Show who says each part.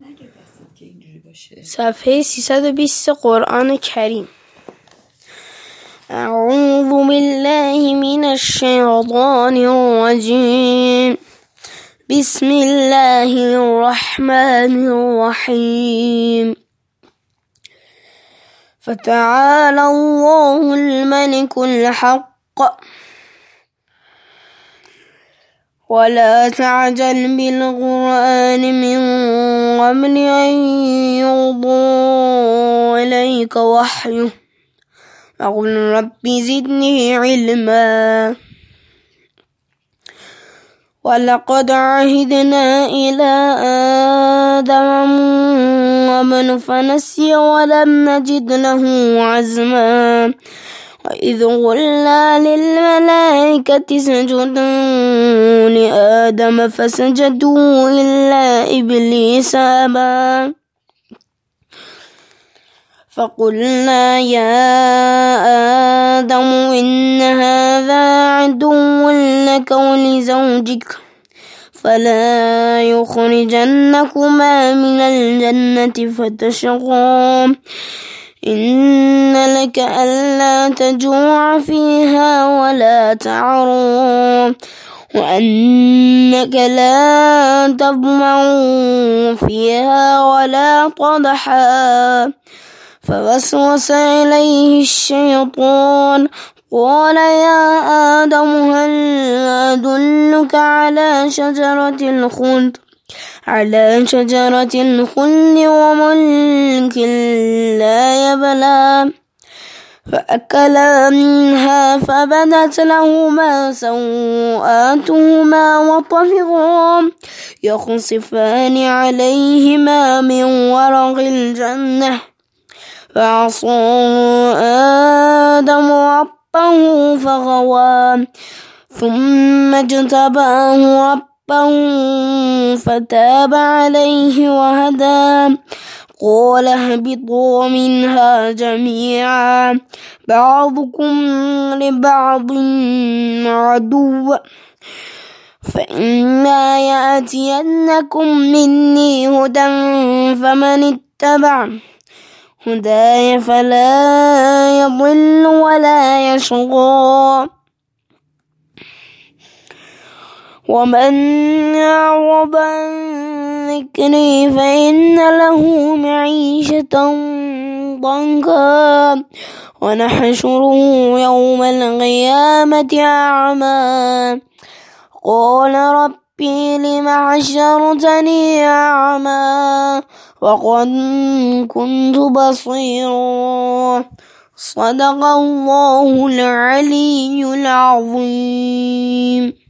Speaker 1: صفحه 320 قرآن کریم. اعوذ بالله من الشیطان الرجیم. بسم الله الرحمن الرحیم. فتعالى الله الملك الحق ولا تعجل بالقرآن من قبل أن يقضى إليك وحيه وقل رب زدني علما. ولقد عهدنا إلى آدم من قبل فنسي ولم نجد له عزما. وإذ قلنا للملائكة اسجدوا لآدم فسجدوا إلا إبليس أبى. فقلنا يا آدم إن هذا عدو لك ولزوجك فلا يخرجنكما من الجنة فتشقى. إن لك ألا تجوع فيها ولا تعرى وأنك لا تظمأ فيها ولا تضحى. فوسوس إليه الشيطان قال يا آدم هل أدلك على شجرة الخلد وملك لا يبلى. فأكلا منها فبدت لهما سوآتهما وطفقا يخصفان عليهما من ورق الجنة. فعصى آدم ربه فغوى ثم اجتباه ربه فتاب عليه وهدى. قال اهبطوا منها جميعا بعضكم لبعض عدو فإما يأتينكم مني هدى فمن اتبع هداي فلا يضل ولا يشقى. ومن أعرض عن ذكري فإن له معيشة ضنكا ونحشره يوم القيامة أعمى. قال ربي لم حشرتني أعمى وقد كنت بصيرا. صدق الله العلي العظيم.